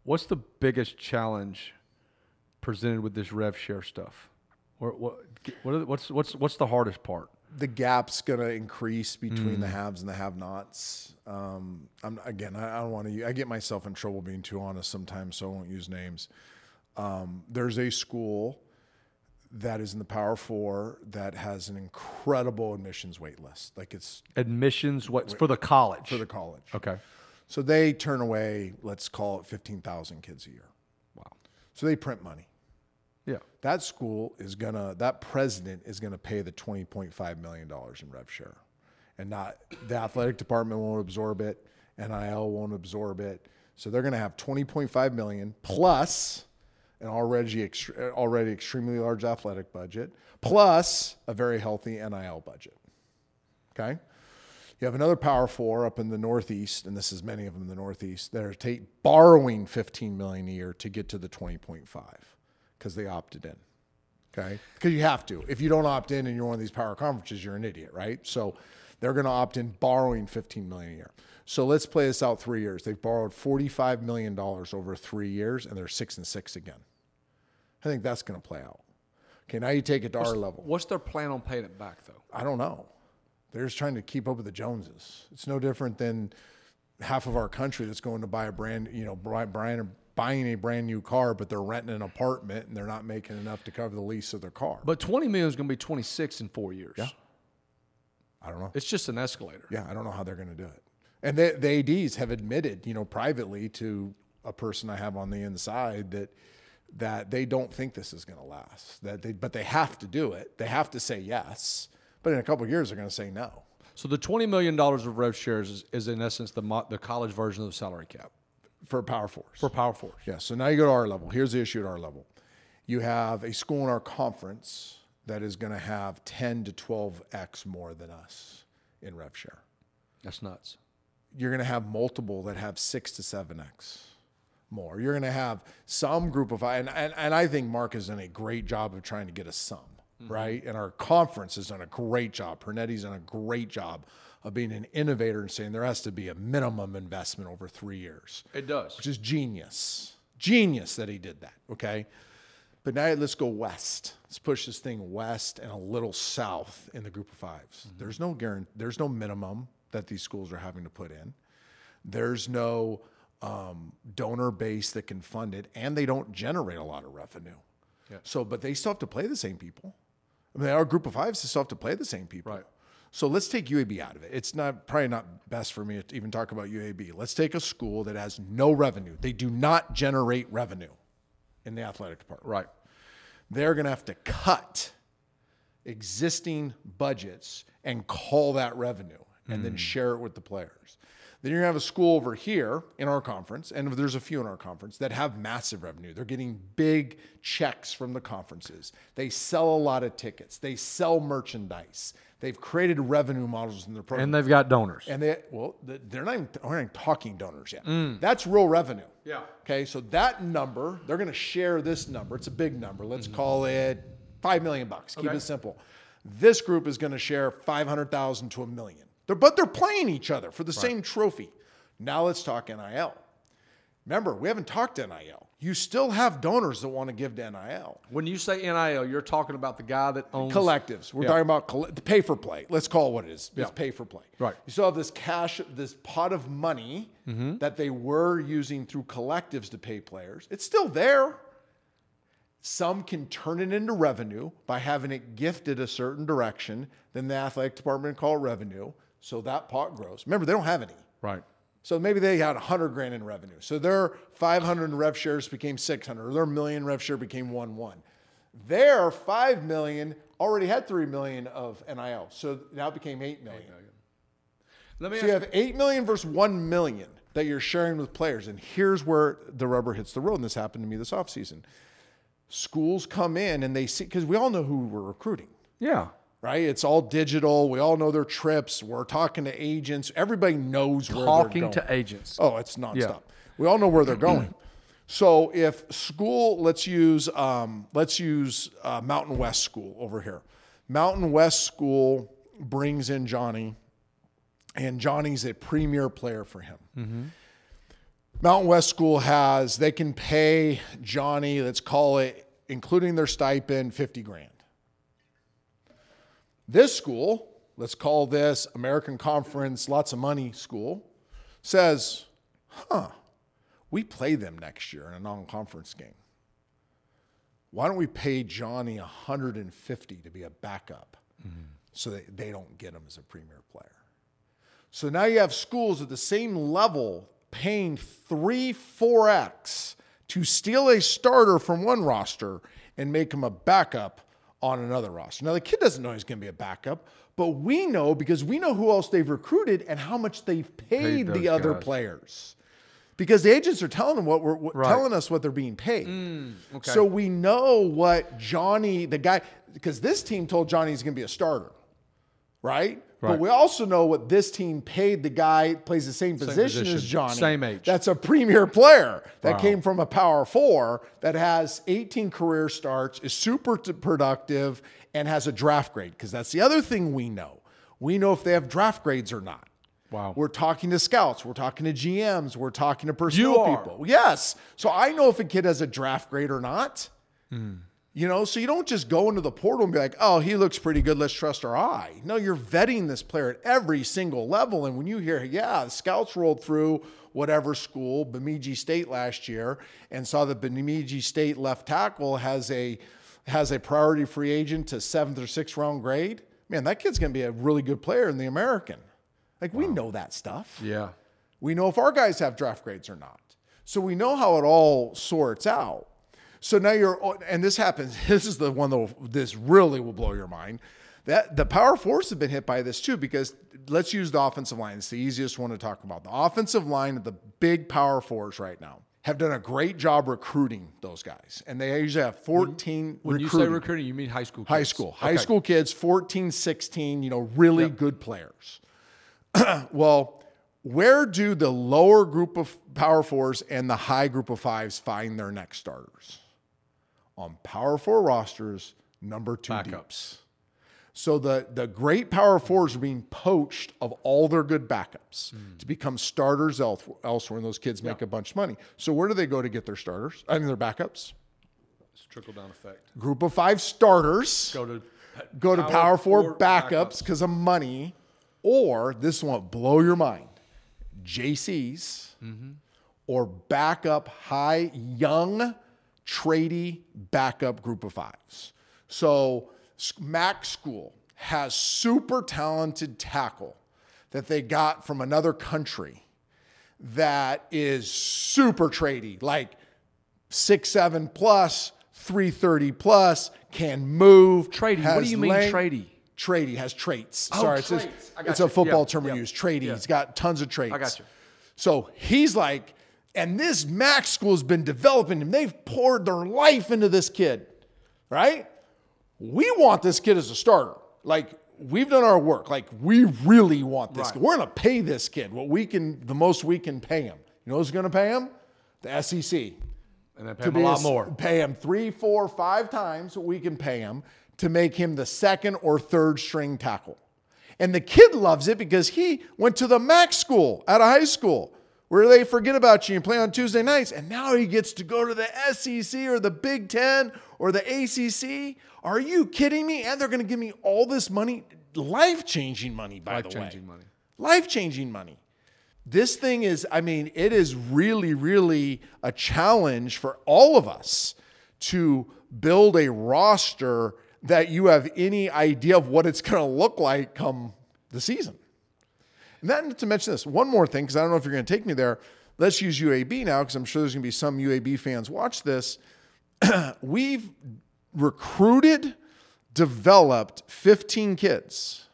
What's the biggest challenge presented with this rev share stuff? What's the hardest part? The gap's going to increase between the haves and the have-nots. I don't want to. I get myself in trouble being too honest sometimes, so I won't use names. There's a school that is in the Power Four that has an incredible admissions wait list. Like it's Admissions, for the college? for the college. Okay. So they turn away, let's call it 15,000 kids a year. Wow. So they print money. Yeah. That school that president is gonna pay the $20.5 million in rev share, and not the athletic department won't absorb it, NIL won't absorb it. So they're gonna have $20.5 million plus an already extremely large athletic budget, plus a very healthy NIL budget. Okay. You have another Power Four up in the Northeast, and this is many of them in the Northeast, that are borrowing $15 million a year to get to the 20.5 because they opted in. Okay, because you have to. If you don't opt in and you're one of these power conferences, you're an idiot, right? So they're going to opt in, borrowing $15 million a year. So let's play this out 3 years. They've borrowed $45 million over 3 years, and they're 6-6 again. I think that's going to play out. Okay, now you take it to our level. What's their plan on paying it back, though? I don't know. They're just trying to keep up with the Joneses. It's no different than half of our country that's going to buy buying a brand new car, but they're renting an apartment and they're not making enough to cover the lease of their car. But $20 million is going to be 26 in 4 years. Yeah. I don't know. It's just an escalator. Yeah, I don't know how they're going to do it. And the ADs have admitted, privately to a person I have on the inside that they don't think this is going to last. But they have to do it. They have to say yes. But in a couple of years, they're going to say no. So the $20 million of rev shares is in essence the college version of the salary cap. For Power Fours. For Power Fours. Yeah, so now you go to our level. Here's the issue at our level. You have a school in our conference that is going to have 10 to 12x more than us in rev share. That's nuts. You're going to have multiple that have 6 to 7x more. You're going to have some group of, and I think Mark has done a great job of trying to get us some, right? And our conference has done a great job. Pernetti's done a great job of being an innovator and saying there has to be a minimum investment over 3 years. It does. Which is genius. Genius that he did that, okay? But now let's go west. Let's push this thing west and a little south in the group of fives. Mm-hmm. There's no minimum that these schools are having to put in. There's no donor base that can fund it, and they don't generate a lot of revenue. Yeah. So, but they still have to play the same people. I mean, our group of fives still have to play the same people. Right. So let's take UAB out of it. It's probably not best for me to even talk about UAB. Let's take a school that has no revenue. They do not generate revenue in the athletic department. Right. They're going to have to cut existing budgets and call that revenue and then share it with the players. Then you're going to have a school over here in our conference, and there's a few in our conference, that have massive revenue. They're getting big checks from the conferences. They sell a lot of tickets. They sell merchandise. They've created revenue models in their program. And they've got donors. And we're not even talking donors yet. That's real revenue. Yeah. Okay, so that number, they're going to share this number. It's a big number. Let's call it $5 million. Keep it simple. This group is going to share $500,000 to $1 million. But they're playing each other for the same trophy. Now let's talk NIL. Remember, we haven't talked NIL. You still have donors that want to give to NIL. When you say NIL, you're talking about the guy that owns collectives. We're talking about the pay for play. Let's call it what it is. It's pay for play. Right. You still have this cash, this pot of money that they were using through collectives to pay players. It's still there. Some can turn it into revenue by having it gifted a certain direction. Then the athletic department call it revenue. So that pot grows. Remember, they don't have any. Right. So maybe they had $100,000 in revenue. So their 500 in rev shares became 600, or their $1 million rev share became 1.1. Their $5 million already had $3 million of NIL. So now it became $8 million. So you have $8 million versus $1 million that you're sharing with players. And here's where the rubber hits the road. And this happened to me this offseason. Schools come in and they see, because we all know who we're recruiting. Yeah. Right? It's all digital. We all know their trips. We're talking to agents. Everybody knows where they're going. Talking to agents. Oh, it's nonstop. Yeah. We all know where they're going. So if school, let's use Mountain West School over here. Mountain West School brings in Johnny, and Johnny's a premier player for him. Mountain West School they can pay Johnny, let's call it, including their stipend, $50,000. This school, let's call this American Conference, lots of money school, says, we play them next year in a non-conference game. Why don't we pay Johnny $150 to be a backup so that they don't get him as a premier player? So now you have schools at the same level paying 3-4x to steal a starter from one roster and make him a backup on another roster. Now, the kid doesn't know he's going to be a backup, but we know because we know who else they've recruited and how much they've paid the other players. Because the agents are telling them telling us what they're being paid. Okay. So we know what Johnny, the guy, because this team told Johnny he's going to be a starter, right? But we also know what this team paid the guy plays the same position as Johnny. Same age. That's a premier player that came from a Power 4 that has 18 career starts, is super productive, and has a draft grade. Because that's the other thing we know. We know if they have draft grades or not. Wow. We're talking to scouts. We're talking to GMs. We're talking to personnel people. Yes. So I know if a kid has a draft grade or not. You know, so you don't just go into the portal and be like, oh, he looks pretty good, let's trust our eye. No, you're vetting this player at every single level. And when you hear, the scouts rolled through whatever school, Bemidji State last year, and saw that Bemidji State left tackle has a priority free agent to 7th or 6th round grade, man, that kid's going to be a really good player in the American. Like, we know that stuff. Yeah. We know if our guys have draft grades or not. So we know how it all sorts out. So now and this happens, this is the one that this really will blow your mind. That the Power Fours have been hit by this too, because let's use the offensive line. It's the easiest one to talk about. The offensive line of the big Power Fours right now have done a great job recruiting those guys. And they usually have 14 When you say recruiting, you mean high school kids? High school. High school kids, 14, 16, really good players. Well, where do the lower group of Power Fours and the high group of fives find their next starters? On Power 4 rosters, number 2 backups. So the great Power 4s are being poached of all their good backups to become starters elsewhere, and those kids make a bunch of money. So where do they go to get their starters? I mean, their backups? It's a trickle-down effect. Group of 5 starters go to Power 4 backups because of money, or this one will blow your mind, JCs or backup high young tradey backup group of 5s. So Mac School has super talented tackle that they got from another country that is super tradey, like 6'7" plus, 330 plus, can move. Tradey. What do you mean tradey? Tradey has traits. Oh, Sorry, traits. It's a football term we use. Tradey. He's got tons of traits. I got you. So he's like, and this Mac School has been developing him. They've poured their life into this kid, right? We want this kid as a starter. Like, we've done our work. Like, we really want this kid. We're going to pay this kid the most we can pay him. You know who's going to pay him? The SEC. And then pay him a lot more. Pay him 3, 4, 5 times what we can pay him to make him the 2nd or 3rd string tackle. And the kid loves it because he went to the Mac School out of high school, where they forget about you and play on Tuesday nights. And now he gets to go to the SEC or the Big Ten or the ACC. Are you kidding me? And they're going to give me all this money, life-changing money, by the way. Life-changing money. Life-changing money. This thing is, it is really, really a challenge for all of us to build a roster that you have any idea of what it's going to look like come the season. And then to mention this, one more thing, because I don't know if you're going to take me there. Let's use UAB now, because I'm sure there's going to be some UAB fans watch this. We've recruited, developed 15 kids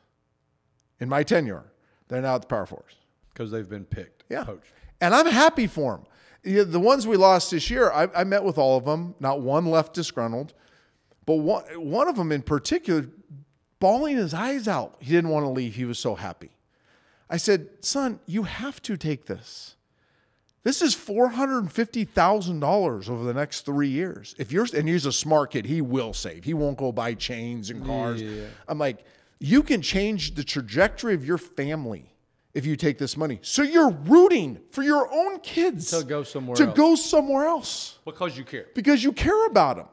in my tenure. They're now at the Power Fours. Because they've been picked, poached. And I'm happy for them. The ones we lost this year, I met with all of them. Not one left disgruntled. But one of them in particular, bawling his eyes out. He didn't want to leave. He was so happy. I said, son, you have to take this. This is $450,000 over the next 3 years. And he's a smart kid. He will save. He won't go buy chains and cars. Yeah. I'm like, you can change the trajectory of your family if you take this money. So you're rooting for your own kids To go somewhere to else. go somewhere else Because you care. because you care about them.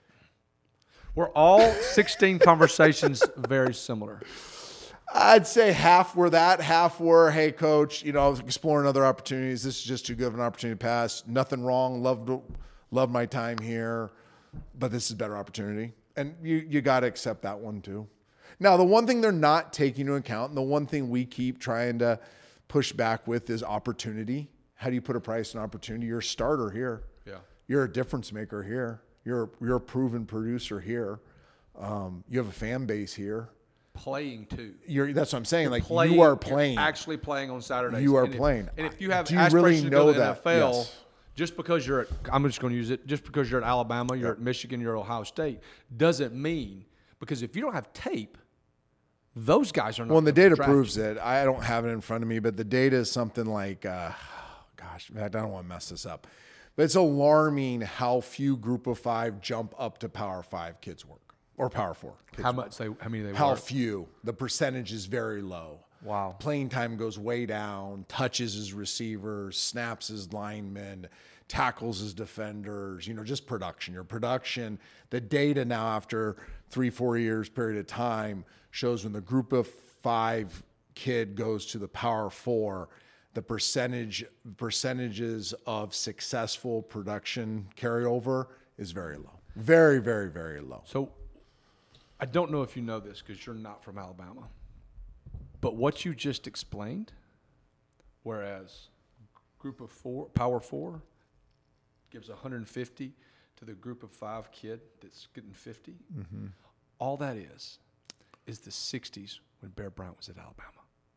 We're all 16 conversations very similar. I'd say half were that, half were, hey, coach, I was exploring other opportunities. This is just too good of an opportunity to pass. Nothing wrong. Loved my time here, but this is a better opportunity. And you got to accept that one too. Now, the one thing they're not taking into account, and the one thing we keep trying to push back with is opportunity. How do you put a price on opportunity? You're a starter here. Yeah. You're a difference maker here. You're a proven producer here. You have a fan base here. Playing too. That's what I'm saying. You are playing. You're actually playing on Saturdays. You are And playing. And if you have Do you aspirations really to go know to the that? NFL, Yes. just because you're at, I'm just going to use it, just because you're at Alabama, you're at Michigan, you're at Ohio State, doesn't mean, because if you don't have tape, those guys are not. Well, and the gonna data draft proves you. it. I don't have it in front of me, but the data is something like, gosh, in fact, I don't want to mess this up. But it's alarming how few Group of 5 jump up to Power 5 kids work or Power 4 kids How work. many they How work. few. The percentage is very low. Wow. Playing time goes way down. Touches as receivers, snaps as linemen, tackles as defenders, just production. Your production, the data now after 3-4 years period of time shows when the Group of 5 kid goes to the Power 4, the percentages of successful production carryover is very low. Very, very, very low. So I don't know if you know this because you're not from Alabama, but what you just explained, whereas Group of 4, Power 4, gives 150 to the Group of 5 kid that's getting 50, all that is the 60s when Bear Bryant was at Alabama.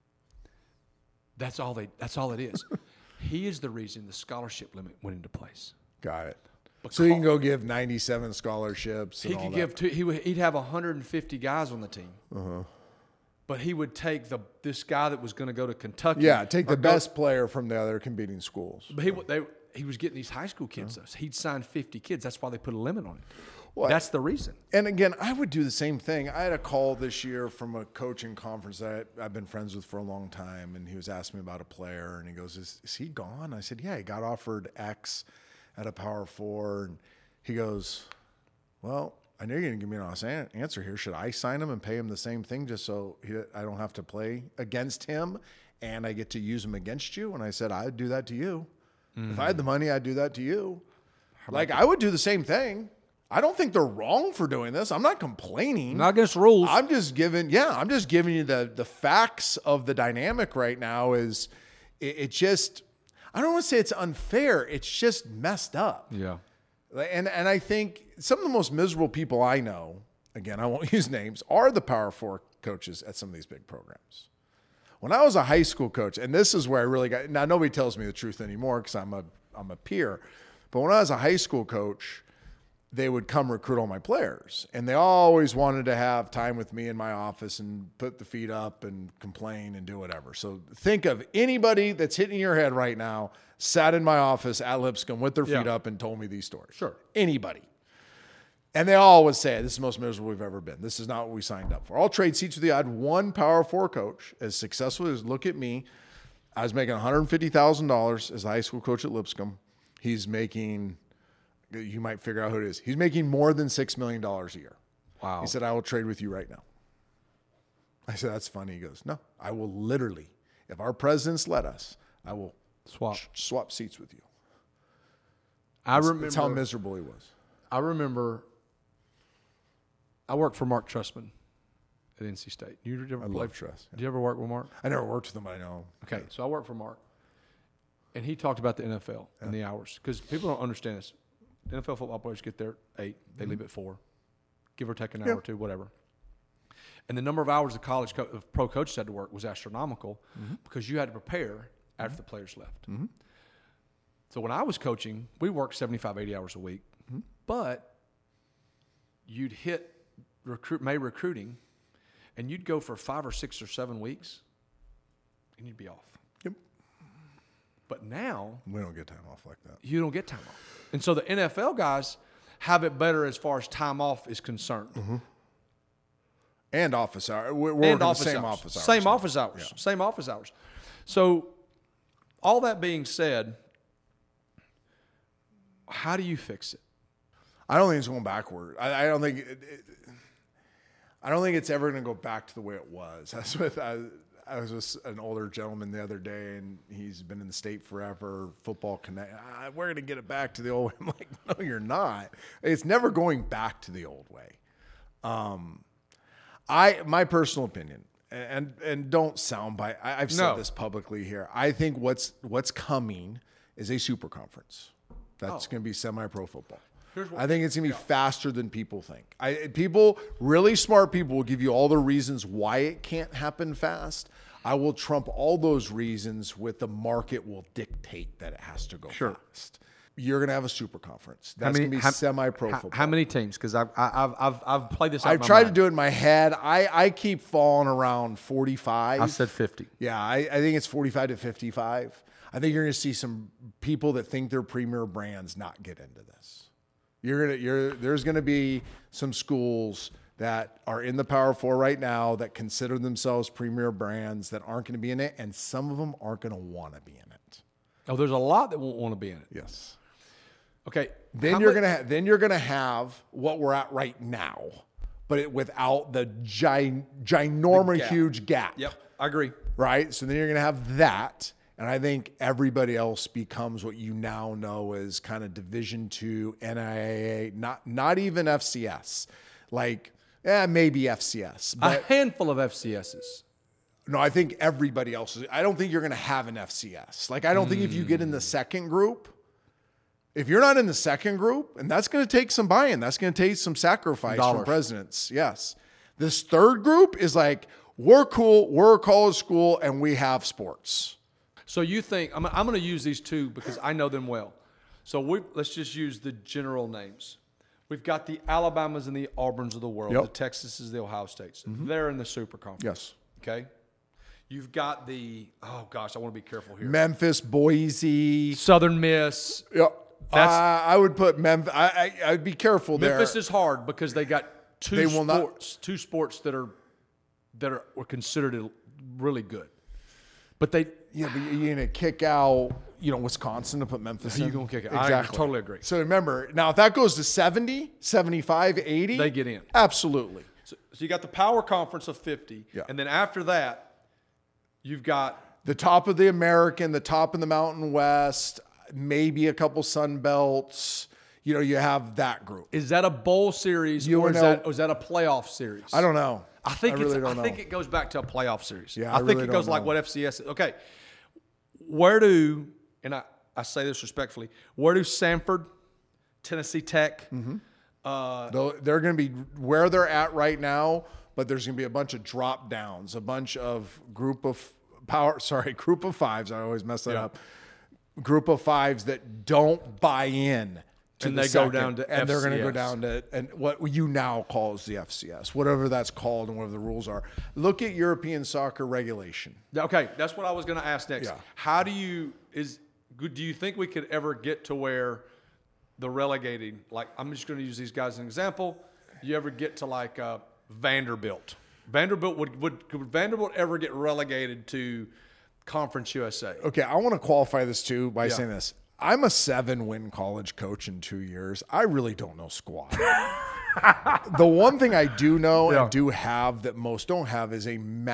That's all it is. He is the reason the scholarship limit went into place. Got it. So you can go give 97 scholarships. And He all could that. give he'd have 150 guys on the team. But he would take this guy that was going to go to Kentucky. Yeah, take or the best player from the other competing schools. But he was getting these high school kids. Though. He'd signed 50 kids. That's why they put a limit on it. Well, That's the reason. And again, I would do the same thing. I had a call this year from a coaching conference that I've been friends with for a long time, and he was asking me about a player, and he goes, is he gone? I said, yeah, he got offered X at a Power 4, and he goes, well, I know you're going to give me an honest answer here. Should I sign him and pay him the same thing just so I don't have to play against him and I get to use him against you? And I said, I'd do that to you. If I had the money, I'd do that to you. I would do the same thing. I don't think they're wrong for doing this. I'm not complaining. Not against rules. I'm just giving you the facts of the dynamic right now is it just, I don't want to say it's unfair. It's just messed up. Yeah. And I think some of the most miserable people I know, again, I won't use names, are the Power 4 coaches at some of these big programs. When I was a high school coach, and this is where I really got, now nobody tells me the truth anymore because I'm a peer, but when I was a high school coach, they would come recruit all my players. And they always wanted to have time with me in my office and put the feet up and complain and do whatever. So think of anybody that's hitting your head right now, sat in my office at Lipscomb with their feet up and told me these stories. Sure. Anybody. And they all would say, this is the most miserable we've ever been. This is not what we signed up for. I'll trade seats with you. I had one Power 4 coach as successful as look at me. I was making $150,000 as a high school coach at Lipscomb. He's making, you might figure out who it is. He's making more than $6 million a year. Wow. He said, I will trade with you right now. I said, that's funny. He goes, no, I will literally, if our presidents let us, I will swap seats with you. That's how miserable he was. I remember I worked for Mark Trustman at NC State. I love Trust. Did you ever work with Mark? I never worked with him, but I know. Okay, so I worked for Mark. And he talked about the NFL and the hours. Because people don't understand this. The NFL football players get there at 8. They leave at 4. Give or take an hour or two, whatever. And the number of hours the college of pro coaches had to work was astronomical because you had to prepare after the players left. So when I was coaching, we worked 75, 80 hours a week. But you'd hit May recruiting, and you'd go for 5 or 6 or 7 weeks, and you'd be off. Yep. But now We don't get time off like that. you don't get time off. And so the NFL guys have it better as far as time off is concerned. And office hours. We're working the same office hours. Same office hours. Same office hours. So, all that being said, how do you fix it? I don't think it's going backward. I don't think I don't think it's ever going to go back to the way it was. I was with an older gentleman the other day, and he's been in the state forever. Football Connect. We're going to get it back to the old way. I'm like, no, you're not. It's never going back to the old way. My personal opinion, and don't soundbite. I've said this publicly here. I think what's coming is a super conference. That's going to be semi-pro football. I think it's going to be faster than people think. Really smart people will give you all the reasons why it can't happen fast. I will trump all those reasons with the market will dictate that it has to go fast. You're going to have a super conference. That's going to be semi-pro football. How many teams? Because I've played this out I've tried to do it in my head. I keep falling around 45. I said 50. Yeah, I think it's 45 to 55. I think you're going to see some people that think they're premier brands not get into this. There's going to be some schools that are in the Power Four right now that consider themselves premier brands that aren't going to be in it, and some of them aren't going to want to be in it. Oh, there's a lot that won't want to be in it. Yes. Okay. Then you're going to have what we're at right now, but without the ginormous huge gap. Yep, I agree. Right? So then you're going to have that. And I think everybody else becomes what you now know as kind of Division II, NIAA, not even FCS. Like, maybe FCS. But a handful of FCSs. No, I think everybody else is. I don't think you're going to have an FCS. Like, I don't think if you get in the second group, if you're not in the second group, and that's going to take some buy-in, that's going to take some sacrifice from presidents. Yes. This third group is like, we're cool, we're a college school, and we have sports. So you think, I'm going to use these two because I know them well. So let's just use the general names. We've got the Alabamas and the Auburns of the world, the Texases, the Ohio States. Mm-hmm. They're in the super conference. Yes. Okay. You've got I want to be careful here. Memphis, Boise. Southern Miss. Yep. I would put Memphis. I'd be careful there. Memphis is hard because they got two sports that are considered really good. But you're going to kick out, Wisconsin to put Memphis in. You're going to kick it. Exactly. I totally agree. So remember, now if that goes to 70, 75, 80. They get in. Absolutely. So you got the power conference of 50. Yeah. And then after that, you've got the top of the American, the top of the Mountain West, maybe a couple Sun Belts. You have that group. Is that a bowl series or is that a playoff series? I don't know. I think it goes back to a playoff series. Yeah, I think it goes like what FCS is. Okay. And I say this respectfully, where do Samford, Tennessee Tech, they're going to be where they're at right now, but there's going to be a bunch of drop downs, a bunch of group of fives. I always mess that up. Group of fives that don't buy in. And they go down to and FCS. They're going to go down to and what you now call is the FCS, whatever that's called and whatever the rules are. Look at European soccer regulation. Okay, that's what I was going to ask next. Yeah. How do you think we could ever get to where the relegating, like I'm just going to use these guys as an example, you ever get to like Vanderbilt? Would Vanderbilt ever get relegated to Conference USA? Okay, I want to qualify this too by saying this. I'm a 7-win college coach in 2 years. I really don't know squat. The one thing I do know and do have that most don't have is a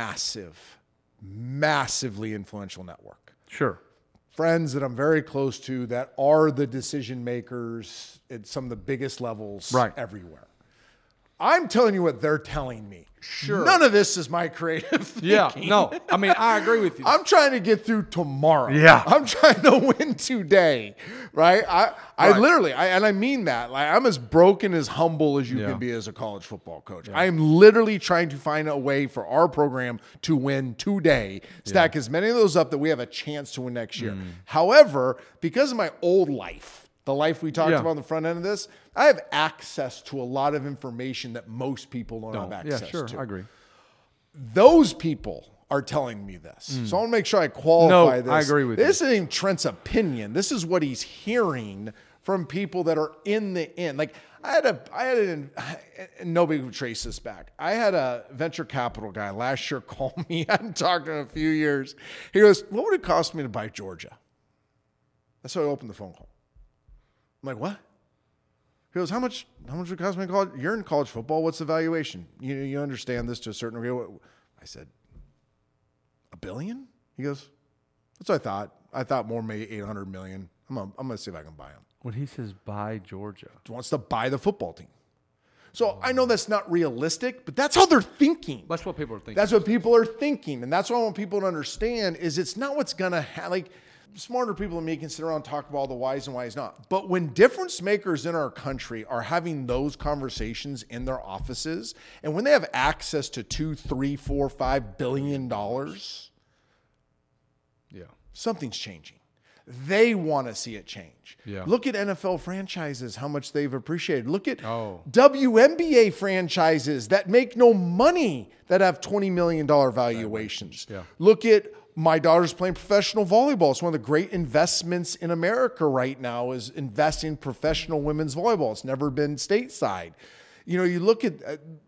massively influential network. Sure. Friends that I'm very close to that are the decision makers at some of the biggest levels everywhere. I'm telling you what they're telling me. Sure. None of this is my creative thinking. Yeah, no. I mean, I agree with you. I'm trying to get through tomorrow. Yeah. I'm trying to win today, right? I literally, and I mean that. Like, I'm as broken, as humble as you can be as a college football coach. I am literally trying to find a way for our program to win today, stack as many of those up that we have a chance to win next year. However, because of my old life, the life we talked about on the front end of this, I have access to a lot of information that most people don't have access to. I agree. Those people are telling me this. So I want to make sure I qualify this. I agree with you. This isn't Trent's opinion. This is what he's hearing from people that are in the end. Like and nobody would trace this back. I had a venture capital guy last year call me. I hadn't talked to him in a few years. He goes, "What would it cost me to buy Georgia?" That's how I opened the phone call. I'm like, "What?" He goes, how much would it cost me in college? You're in college football. What's the valuation? You understand this to a certain degree. I said, $1 billion? He goes, that's what I thought. I thought more maybe 800 million. I'm going to see if I can buy him. When he says buy Georgia. He wants to buy the football team. So I know that's not realistic, but that's how they're thinking. That's what people are thinking. That's what people are thinking. And that's what I want people to understand is it's not what's going to happen. Like, smarter people than me can sit around and talk about all the whys and whys not. But when difference makers in our country are having those conversations in their offices, and when they have access to $2, $3, $4, $5 billion, something's changing. They want to see it change. Yeah. Look at NFL franchises, how much they've appreciated. Look at Oh. WNBA franchises that make no money that have $20 million valuations. Yeah. Look at my daughter's playing professional volleyball. It's one of the great investments in America right now is investing in professional women's volleyball. It's never been stateside. You know, you look at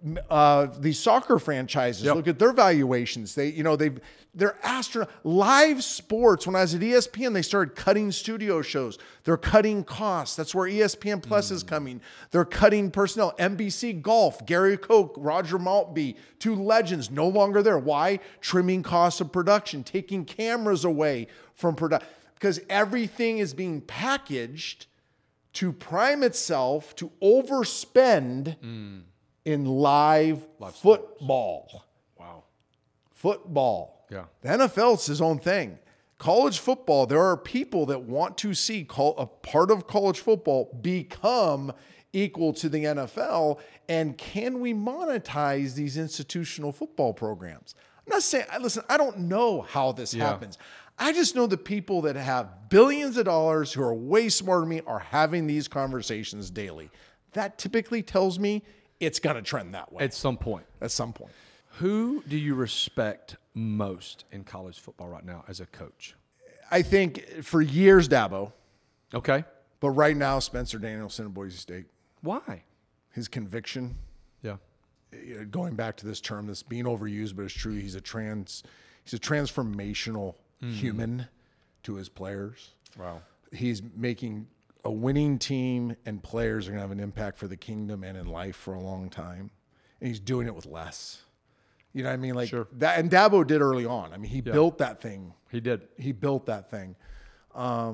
these soccer franchises, Yep. look at their valuations. They're live sports. When I was at ESPN, they started cutting studio shows. They're cutting costs. That's where ESPN Plus is coming. They're cutting personnel. NBC Golf, Gary Koch, Roger Maltby, two legends, no longer there. Why? Trimming costs of production, taking cameras away from production. Because everything is being packaged to prime itself to overspend in live football. Wow. Football. Yeah. The NFL is his own thing. College football, there are people that want to see a part of college football become equal to the NFL. And can we monetize these institutional football programs? I'm not saying, listen, I don't know how this happens. I just know the people that have billions of dollars who are way smarter than me are having these conversations daily. That typically tells me it's going to trend that way. At some point. At some point. Who do you respect most in college football right now as a coach? I think for years, Dabo. Okay. But right now, Spencer Danielson at Boise State. Why? His conviction. Yeah. Going back to this term that's being overused, but it's true. He's a transformational human to his players. Wow. He's making a winning team, and players are going to have an impact for the kingdom and in life for a long time. And he's doing it with less. You know what I mean? Like Sure. that, and Dabo did early on. I mean, he built that thing. He did. He built that thing. I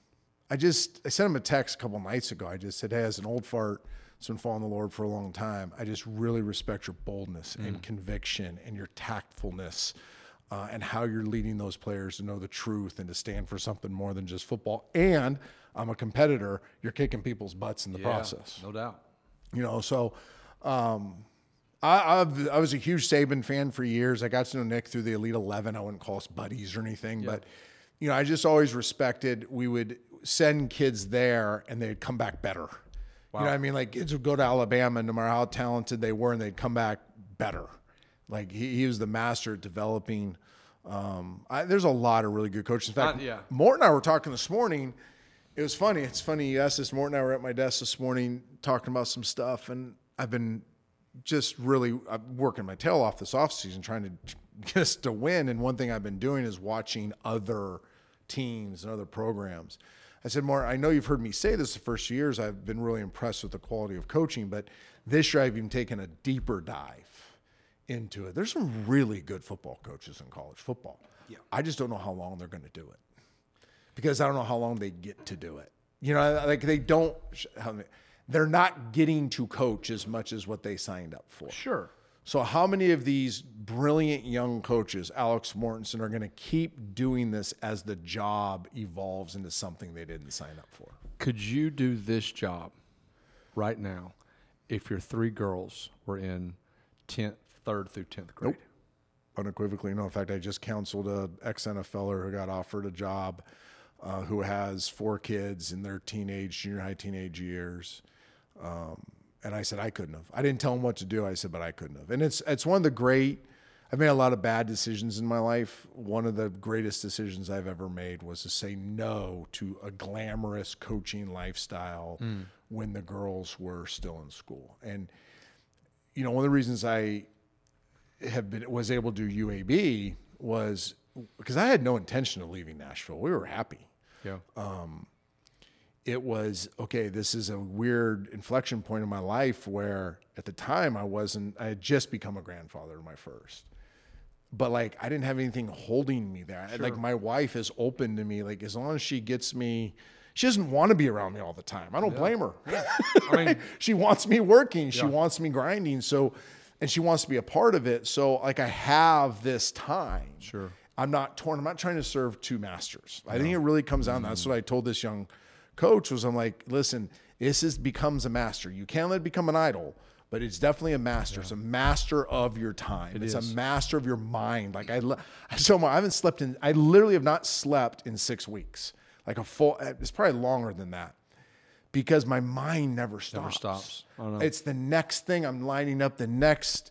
sent him a text a couple nights ago. I just said, hey, as an old fart that's been following the Lord for a long time, I just really respect your boldness and conviction and your tactfulness and how you're leading those players to know the truth and to stand for something more than just football. And I'm a competitor. You're kicking people's butts in the process. No doubt. You know, so I was a huge Saban fan for years. I got to know Nick through the Elite 11. I wouldn't call us buddies or anything, but you know, I just always respected. We would send kids there, and they'd come back better. Wow. You know what I mean? Like kids would go to Alabama, no matter how talented they were, and they'd come back better. Like he was the master at developing. There's a lot of really good coaches. In fact, Mort and I were talking this morning. It was funny. It's funny you asked this. Mort and I were at my desk this morning talking about some stuff, and I've been just really working my tail off this offseason trying to get us to win. And one thing I've been doing is watching other teams and other programs. I said, Mort, I know you've heard me say this the first few years. I've been really impressed with the quality of coaching, but this year I've even taken a deeper dive into it. There's some really good football coaches in college football. Yeah. I just don't know how long they're going to do it because I don't know how long they get to do it. You know, like they're not getting to coach as much as what they signed up for. Sure. So how many of these brilliant young coaches, Alex Mortensen, are going to keep doing this as the job evolves into something they didn't sign up for? Could you do this job right now if your three girls were in 3rd through 10th grade? Nope. Unequivocally, no. In fact, I just counseled a ex-NFLer who got offered a job who has 4 kids in their junior high teenage years. And I said I couldn't have. I didn't tell him what to do. I said, but I couldn't have. And it's one of the great I've made a lot of bad decisions in my life. One of the greatest decisions I've ever made was to say no to a glamorous coaching lifestyle when the girls were still in school. And, you know, one of the reasons I was able to do UAB was because I had no intention of leaving Nashville. We were happy. Yeah. It was, okay, this is a weird inflection point in my life where at the time I had just become a grandfather to my first. But like, I didn't have anything holding me there. Sure. Like my wife is open to me. Like as long as she gets me, she doesn't want to be around me all the time. I don't blame her. Yeah. I mean, she wants me working. She wants me grinding. So, and she wants to be a part of it. So like I have this time. Sure. I'm not torn. I'm not trying to serve two masters. I think it really comes down to that. That's what I told this young coach was I'm like, listen, becomes a master. You can't let it become an idol, but it's definitely a master. It's a master of your time. It's a master of your mind. Like I literally have not slept in 6 weeks. Like it's probably longer than that because my mind never stops. Never stops. I don't know. It's the next thing. I'm lining up the next,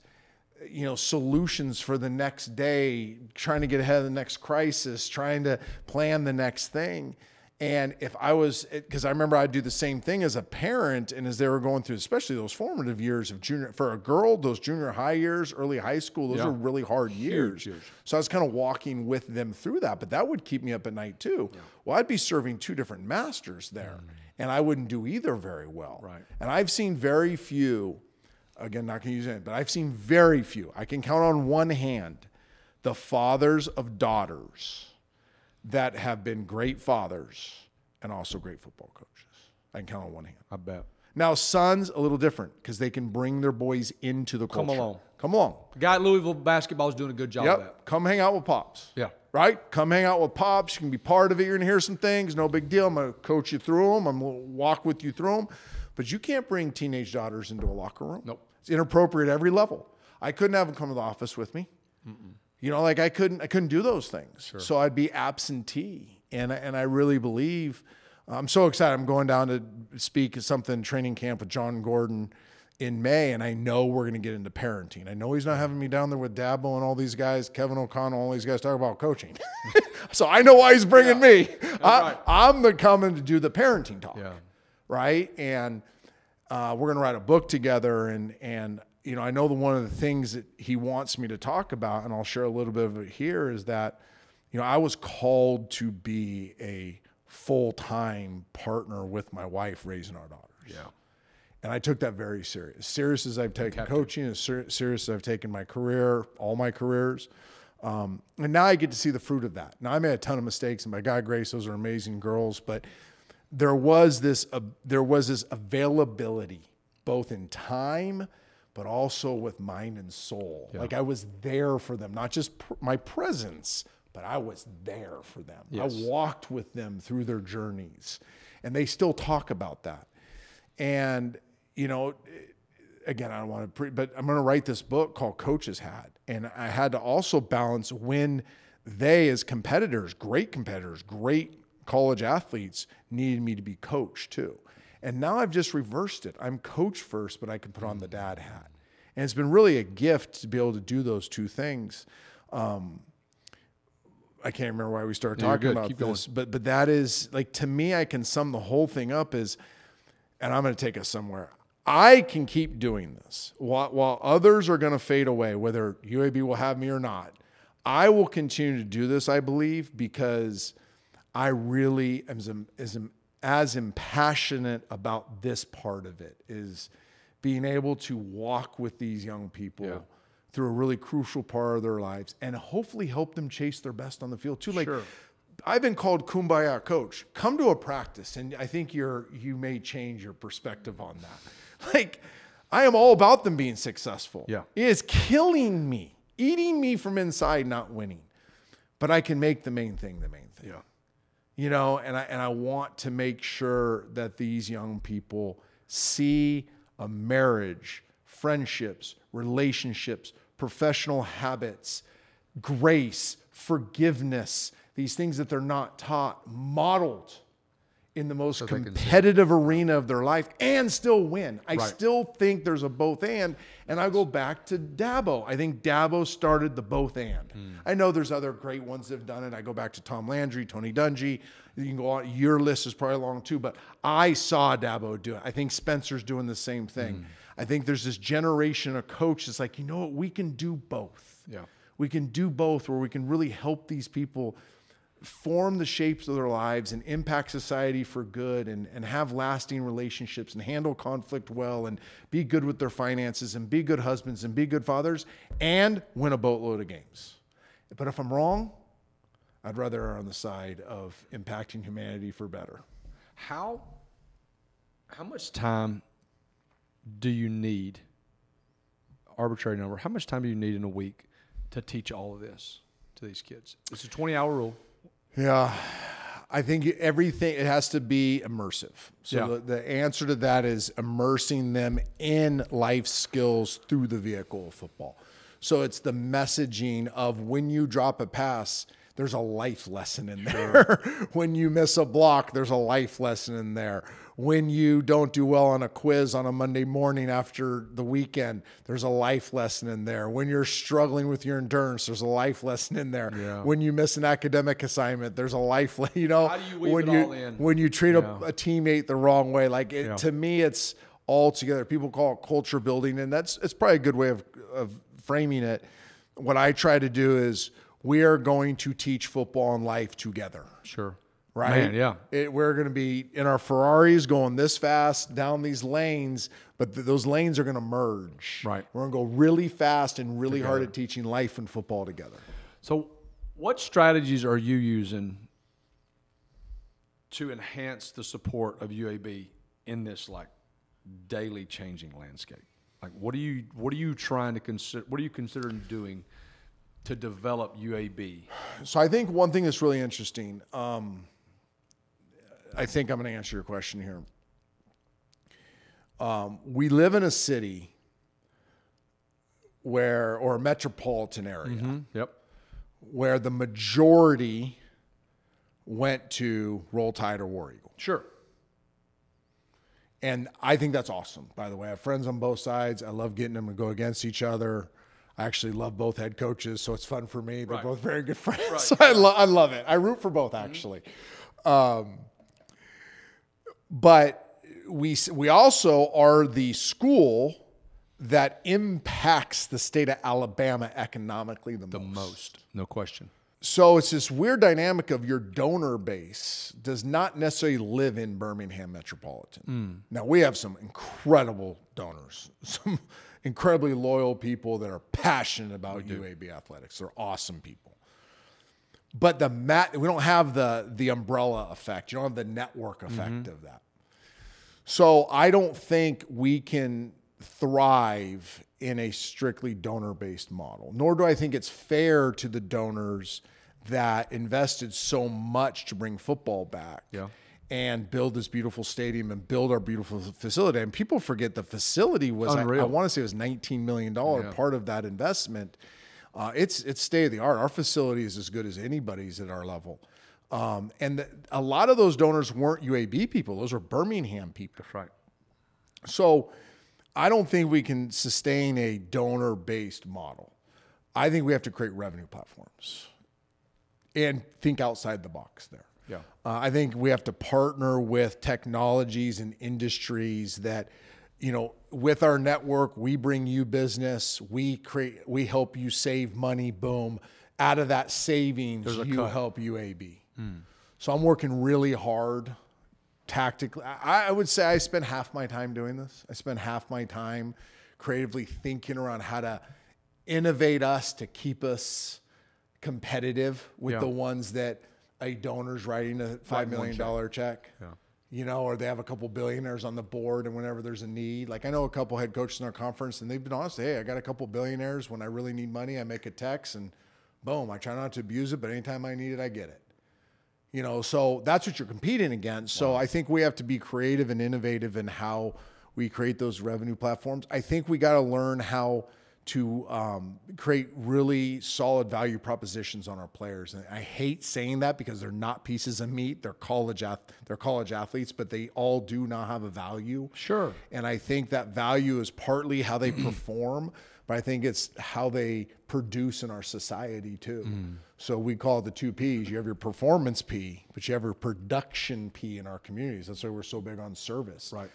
solutions for the next day, trying to get ahead of the next crisis, trying to plan the next thing. And because I remember I'd do the same thing as a parent, and as they were going through, especially those formative years of for a girl, those junior high years, early high school, those are really hard years. Huge. So I was kind of walking with them through that, but that would keep me up at night too. Yeah. Well, I'd be serving two different masters there, and I wouldn't do either very well. Right. And I've seen very few, again, not going to use it, but I've seen very few, I can count on one hand, the fathers of daughters that have been great fathers and also great football coaches. I can count on one hand. I bet. Now, sons, a little different because they can bring their boys into the culture. Come along. The guy at Louisville basketball is doing a good job of that. Come hang out with Pops. Yeah. Right? Come hang out with Pops. You can be part of it. You're going to hear some things. No big deal. I'm going to coach you through them. I'm going to walk with you through them. But you can't bring teenage daughters into a locker room. Nope. It's inappropriate at every level. I couldn't have them come to the office with me. I couldn't do those things. Sure. So I'd be absentee. And I really believe, I'm so excited. I'm going down to speak at something training camp with John Gordon in May, and I know we're going to get into parenting. I know he's not having me down there with Dabo and all these guys, Kevin O'Connell, all these guys talk about coaching. So I know why he's bringing me. I'm coming to do the parenting talk, right? And we're going to write a book together, and I know one of the things that he wants me to talk about, and I'll share a little bit of it here, is that, I was called to be a full-time partner with my wife raising our daughters. Yeah. And I took that very serious. As serious as I've taken coaching, as serious as I've taken my career, all my careers. And now I get to see the fruit of that. Now I made a ton of mistakes, and by God grace, those are amazing girls, but there was this availability, both in time, but also with mind and soul. Yeah. Like I was there for them, not just my presence, but I was there for them. Yes. I walked with them through their journeys, and they still talk about that. And, again, I don't want to, but I'm going to write this book called Coach's Hat. And I had to also balance when they, as competitors, great college athletes, needed me to be coach too. And now I've just reversed it. I'm coach first, but I can put on the dad hat. And it's been really a gift to be able to do those two things. I can't remember why we started talking about this, but that is, like, to me, I can sum the whole thing up as, and I'm going to take us somewhere. I can keep doing this while others are going to fade away, whether UAB will have me or not. I will continue to do this, I believe, because I really am as impassionate about this part of it, is being able to walk with these young people through a really crucial part of their lives and hopefully help them chase their best on the field too. Like, I've been called Kumbaya coach. Come to a practice, and I think you may change your perspective on that. Like, I am all about them being successful. Yeah. It is killing me, eating me from inside, not winning. But I can make the main thing the main thing. Yeah. And I want to make sure that these young people see a marriage, friendships, relationships, professional habits, grace, forgiveness, these things that they're not taught, modeled in the most they can see. competitive arena of their life and still win. I Right. still think there's a both and I go back to Dabo. I think Dabo started the both and. I know there's other great ones that have done it. I go back to Tom Landry, Tony Dungy. You can go on. Your list is probably long too, but I saw Dabo do it. I think Spencer's doing the same thing. I think there's this generation of coach that's like, you know what, we can do both. Yeah. We can do both where we can really help these people form the shapes of their lives and impact society for good and have lasting relationships and handle conflict well and be good with their finances and be good husbands and be good fathers and win a boatload of games. But if I'm wrong, I'd rather err on the side of impacting humanity for better. How much time do you need, arbitrary number, how much time do you need in a week to teach all of this to these kids? It's a 20-hour rule. Yeah, I think everything, it has to be immersive. So Yeah. the answer to that is immersing them in life skills through the vehicle of football. So it's the messaging of when you drop a pass, there's a life lesson in there. When you miss a block, there's a life lesson in there. When you don't do well on a quiz on a Monday morning after the weekend, there's a life lesson in there. When you're struggling with your endurance, there's a life lesson in there. Yeah. When you miss an academic assignment, there's a life lesson. You know, How do you weave when it you all in? when you treat Yeah. a teammate the wrong way, like it, Yeah. to me, it's all together. People call it culture building, and it's probably a good way of framing it. What I try to do is we are going to teach football and life together. Sure. Right? Man, yeah. We're going to be in our Ferraris going this fast down these lanes, but those lanes are going to merge. Right. We're going to go really fast and really hard at teaching life and football together. So what strategies are you using to enhance the support of UAB in this like daily changing landscape? Like what are you trying to consider, what are you considering doing to develop UAB? So I think one thing that's really interesting, I think I'm going to answer your question here. We live in a city or a metropolitan area Yep. where the majority went to Roll Tide or War Eagle. Sure. And I think that's awesome, by the way. I have friends on both sides. I love getting them to go against each other. I actually love both head coaches, so it's fun for me. They're Right. both very good friends. Right. So I love it. I root for both, actually. But we also are the school that impacts the state of Alabama economically the most. Most. No question. So it's this weird dynamic of your donor base does not necessarily live in Birmingham metropolitan. Now we have some incredible donors, some incredibly loyal people that are passionate about UAB athletics. They're awesome people. But we don't have the umbrella effect. You don't have the network effect of that. So I don't think we can thrive in a strictly donor-based model, nor do I think it's fair to the donors that invested so much to bring football back and build this beautiful stadium and build our beautiful facility. And people forget the facility was, I want to say it was $19 million part of that investment. It's state-of-the-art. Our facility is as good as anybody's at our level. A lot of those donors weren't UAB people. Those were Birmingham people. That's right. So I don't think we can sustain a donor-based model. I think we have to create revenue platforms and think outside the box there. Yeah. I think we have to partner with technologies and industries that, with our network, we bring you business, we help you save money, boom. Out of that savings, you help UAB. So I'm working really hard tactically. I would say I spend half my time doing this. I spend half my time creatively thinking around how to innovate us to keep us competitive with the ones that a donor's writing a $5 million check. Or they have a couple billionaires on the board, and whenever there's a need, like I know a couple head coaches in our conference, and they've been honest. Hey, I got a couple billionaires. When I really need money, I make a text, and boom, I try not to abuse it, but anytime I need it, I get it. So that's what you're competing against. So I think we have to be creative and innovative in how we create those revenue platforms. I think we got to learn how create really solid value propositions on our players. And I hate saying that because they're not pieces of meat. They're college athletes, but they all do not have a value. Sure. And I think that value is partly how they perform, but I think it's how they produce in our society too. So we call it the 2 Ps. You have your performance P, but you have your production P in our communities. That's why we're so big on service. Right.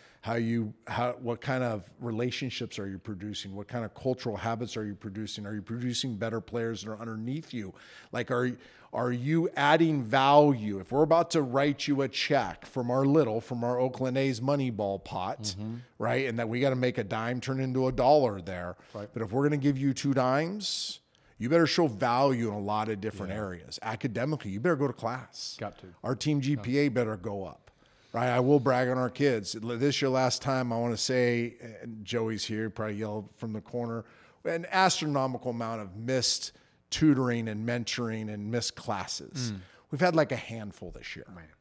What kind of relationships are you producing? What kind of cultural habits are you producing? Are you producing better players that are underneath you? Like, are you adding value? If we're about to write you a check from our Oakland A's Moneyball pot, right? And that we got to make a dime turn into a dollar there. Right. But if we're going to give you 2 dimes, you better show value in a lot of different areas. Academically, you better go to class. Got to. Our team GPA better go up, right? I will brag on our kids. This year, last time, I want to say, and Joey's here, probably yell from the corner, an astronomical amount of missed tutoring and mentoring and missed classes. We've had like a handful this year. Man.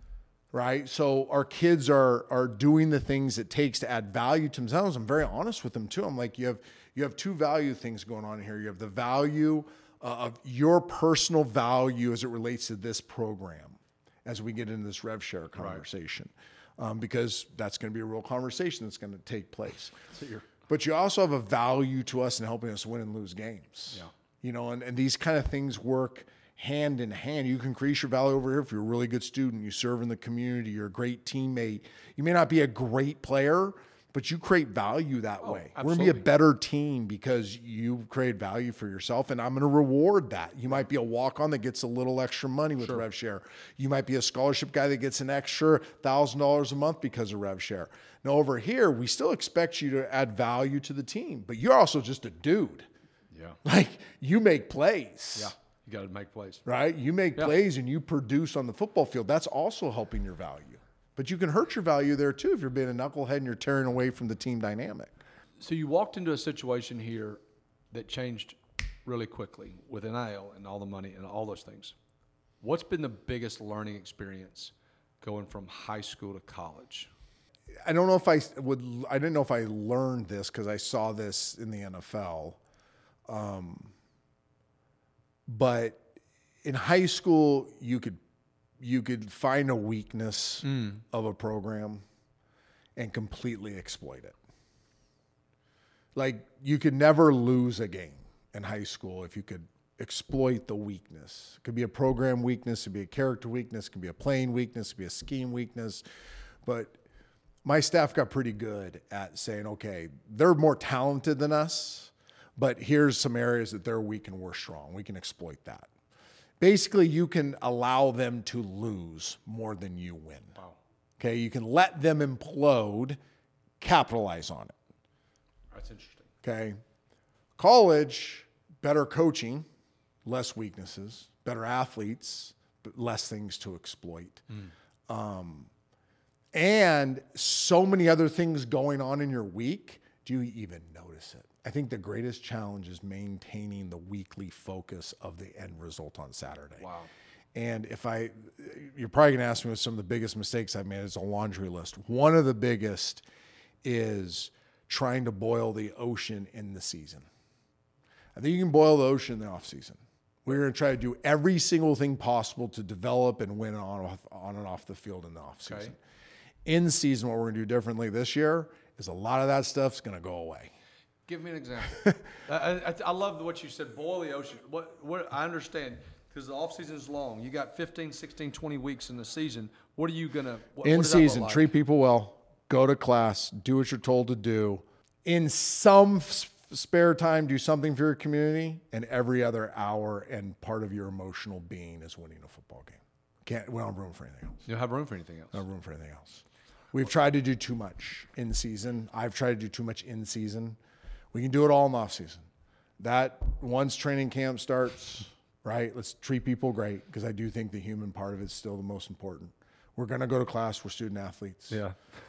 Right? So our kids are doing the things it takes to add value to themselves. I'm very honest with them too. I'm like, you have 2 value things going on here. You have the value of your personal value as it relates to this program as we get into this rev share conversation, because that's going to be a real conversation that's going to take place. But you also have a value to us in helping us win and lose games. Yeah. You know, and these kind of things work hand in hand. You can increase your value over here if you're a really good student, you serve in the community, you're a great teammate. You may not be a great player, but you create value that way. Absolutely. We're going to be a better team because you create value for yourself, and I'm going to reward that. You might be a walk-on that gets a little extra money with Rev Share. You might be a scholarship guy that gets an extra $1,000 a month because of Rev Share. Now, over here, we still expect you to add value to the team, but you're also just a dude. Yeah. Like, you make plays. Yeah. You got to make plays. Right? You make plays and you produce on the football field. That's also helping your value. But you can hurt your value there too if you're being a knucklehead and you're tearing away from the team dynamic. So you walked into a situation here that changed really quickly with NIL and all the money and all those things. What's been the biggest learning experience going from high school to college? I don't know if I didn't know if I learned this because I saw this in the NFL. But in high school, you could find a weakness of a program and completely exploit it. Like, you could never lose a game in high school if you could exploit the weakness. It could be a program weakness, it could be a character weakness, it could be a playing weakness, it could be a scheme weakness. But my staff got pretty good at saying, okay, they're more talented than us, but here's some areas that they're weak and we're strong. We can exploit that. Basically, you can allow them to lose more than you win. Wow. Okay, you can let them implode, capitalize on it. That's interesting. Okay, college, better coaching, less weaknesses, better athletes, but less things to exploit. And so many other things going on in your week, do you even notice it? I think the greatest challenge is maintaining the weekly focus of the end result on Saturday. Wow. And you're probably going to ask me what some of the biggest mistakes I've made. It's a laundry list. One of the biggest is trying to boil the ocean in the season. I think you can boil the ocean in the off season. We're going to try to do every single thing possible to develop and win on and off the field in the off season. Okay. In season, what we're going to do differently this year is a lot of that stuff's going to go away. Give me an example. I love what you said, boil the ocean. What I understand, because the offseason is long. You got 15, 16, 20 weeks in the season. What are you going to – in season, like? Treat people well, go to class, do what you're told to do. In some spare time, do something for your community, and every other hour and part of your emotional being is winning a football game. We don't have room for anything else. You don't have room for anything else. No room for anything else. We've tried to do too much in season. I've tried to do too much in season. We can do it all in the off season. That once training camp starts, right, let's treat people great, because I do think the human part of it is still the most important. We're going to go to class. We're student athletes. Yeah.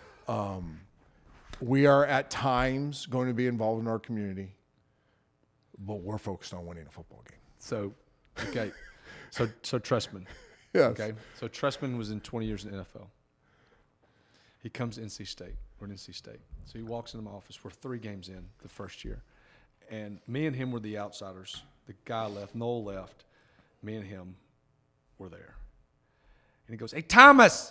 We are at times going to be involved in our community, but we're focused on winning a football game. So, okay. so Trestman. Yes. Okay. So Trestman was in 20 years in the NFL. He comes to NC State. We're at NC State. So he walks into my office. We're 3 games in the first year. And me and him were the outsiders. The guy left, Noel left. Me and him were there. And he goes, "Hey, Thomas,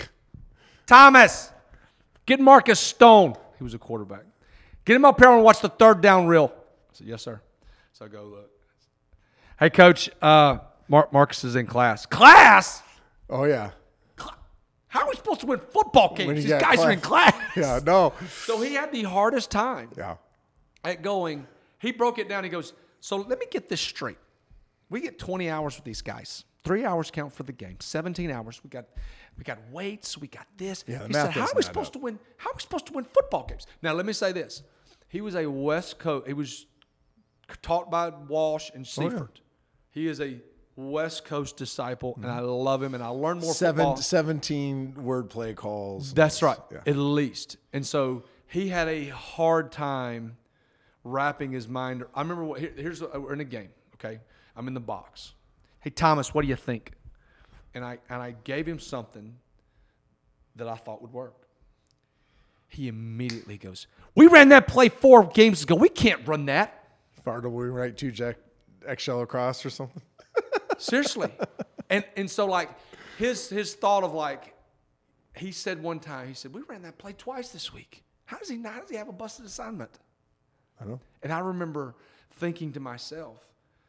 get Marcus Stone." He was a quarterback. "Get him up here and watch the third down reel." I said, "Yes, sir." So I go, "Look. Hey, Coach, Marcus is in class." Class? Oh, yeah. How are we supposed to win football games? These guys are in class. Yeah, no. So he had the hardest time Yeah. at going. He broke it down. He goes, "So let me get this straight. We get 20 hours with these guys. 3 hours count for the game. 17 hours. We got weights. We got this." Yeah, the He math said, "How are doesn't we add supposed up. to win? How are we supposed to win football games?" Now let me say this: he was a West Coast. He was taught by Walsh and Seifert. He is a West Coast disciple, and I love him. And I learned more football. 17 wordplay calls. That's right, Yeah. at least. And so he had a hard time wrapping his mind. I remember we're in a game. Okay, I'm in the box. "Hey, Thomas, what do you think?" And I gave him something that I thought would work. He immediately goes, "We ran that play 4 games ago. We can't run that." Far do we write 2 eggshell across or something? Seriously. And so like his thought of like, he said one time, he said, "We ran that play twice this week. How does he have a busted assignment?" I know. And I remember thinking to myself,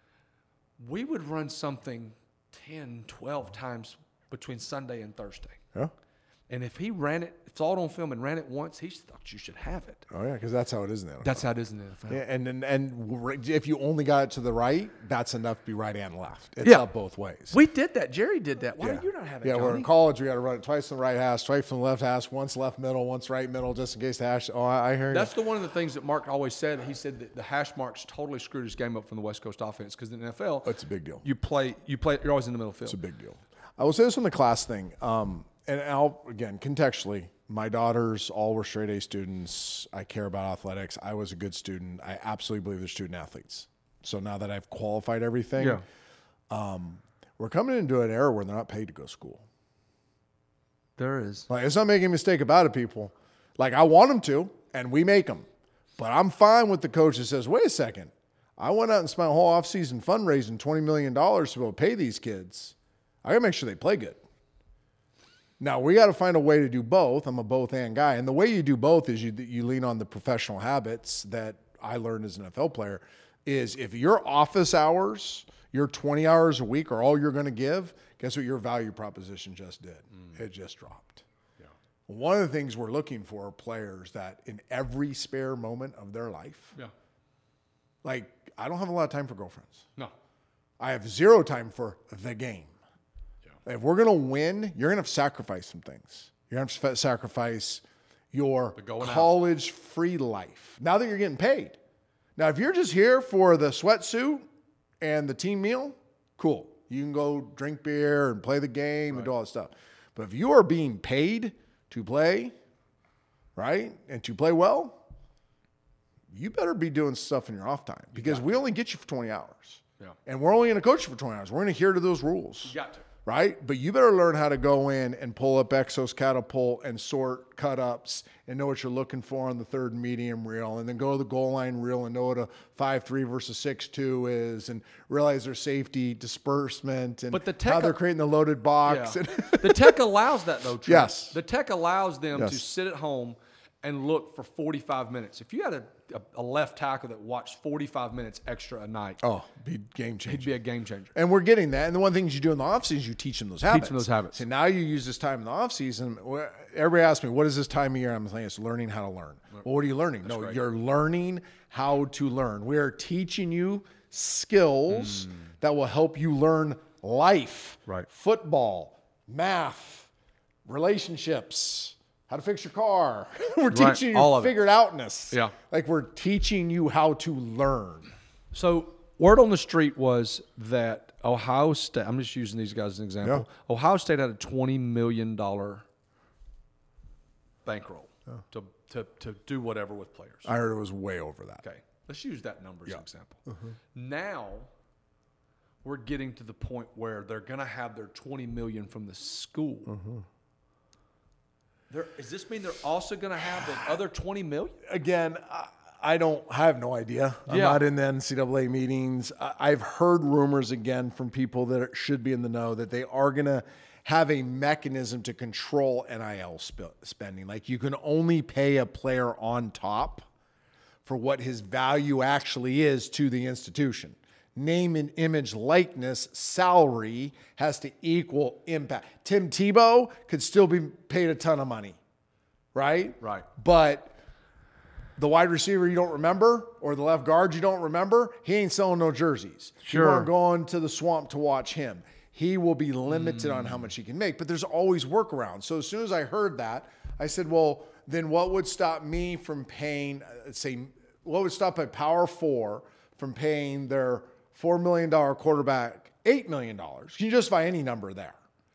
we would run something 10, 12 times between Sunday and Thursday. Yeah. And if he ran it, it's all on film, and ran it once, he thought you should have it. Oh, yeah, because that's how it is now. That's how it is in the NFL. Yeah, and if you only got it to the right, that's enough to be right and left. It's Yeah. up both ways. We did that. Jerry did that. Why do you not have it, Yeah, Johnny? we're in college. We got to run it twice from the right hash, twice from the left hash, once left middle, once right middle, just in case the hash. Oh, I hear you. That's one of the things that Mark always said. He said that the hash marks totally screwed his game up from the West Coast offense, because in the NFL, It's a big deal. you're always in the middle of the field. It's a big deal. I will say this on the class thing, and I'll, again, contextually, my daughters all were straight A students. I care about athletics. I was a good student. I absolutely believe they're student athletes. So now that I've qualified everything, we're coming into an era where they're not paid to go to school. There is. Like, it's not making a mistake about it, people. Like, I want them to, and we make them. But I'm fine with the coach that says, "Wait a second. I went out and spent a whole offseason fundraising $20 million to be able to pay these kids. I got to make sure they play good." Now, we got to find a way to do both. I'm a both and guy. And the way you do both is you lean on the professional habits that I learned as an NFL player, is if your office hours, your 20 hours a week are all you're going to give, guess what your value proposition just did? It just dropped. Yeah. One of the things we're looking for are players that in every spare moment of their life, like, I don't have a lot of time for girlfriends. No. I have zero time for the game. If we're going to win, you're going to have to sacrifice some things. You're going to have to sacrifice your college free life. Now that you're getting paid. Now, if you're just here for the sweatsuit and the team meal, cool. You can go drink beer and play the game and do all that stuff. But if you are being paid to play, right, and to play well, you better be doing stuff in your off time, because we only get you for 20 hours. Yeah. And we're only going to coach you for 20 hours. We're going to adhere to those rules. You got to. Right? But you better learn how to go in and pull up Exos Catapult and sort cut-ups and know what you're looking for on the third and medium reel, and then go to the goal line reel and know what a 5-3 versus 6-2 is, and realize their safety disbursement and how they're creating the loaded box. Yeah. The tech allows that, though, Trent. Yes. The tech allows them to sit at home and look for 45 minutes. If you had a left tackle that watched 45 minutes extra a night, be game changer. He'd be a game changer. And we're getting that. And the one thing you do in the offseason is you teach them those habits. So now you use this time in the offseason. Everybody asks me, what is this time of year? I'm saying it's learning how to learn. Well, what are you learning? You're learning how to learn. We are teaching you skills that will help you learn life, football, math, relationships, how to fix your car. We're teaching you figured outness. Yeah. Like, we're teaching you how to learn. So word on the street was that Ohio State, I'm just using these guys as an example. Yeah. Ohio State had a $20 million bankroll to do whatever with players. I heard it was way over that. Okay. Let's use that number as an example. Now we're getting to the point where they're going to have their $20 million from the school. Does this mean they're also going to have the other $20 million? Again, I have no idea. I'm not in the NCAA meetings. I've heard rumors again from people that should be in the know that they are going to have a mechanism to control NIL spending. Like you can only pay a player on top for what his value actually is to the institution. Name and image likeness salary has to equal impact. Tim Tebow could still be paid a ton of money, right? Right. But the wide receiver you don't remember or the left guard you don't remember, he ain't selling no jerseys. Sure. You aren't going to the swamp to watch him. He will be limited on how much he can make. But there's always workarounds. So as soon as I heard that, I said, well, then what would stop me from paying, what would stop a Power 4 from paying their $4 million quarterback $8 million? Can you justify any number there?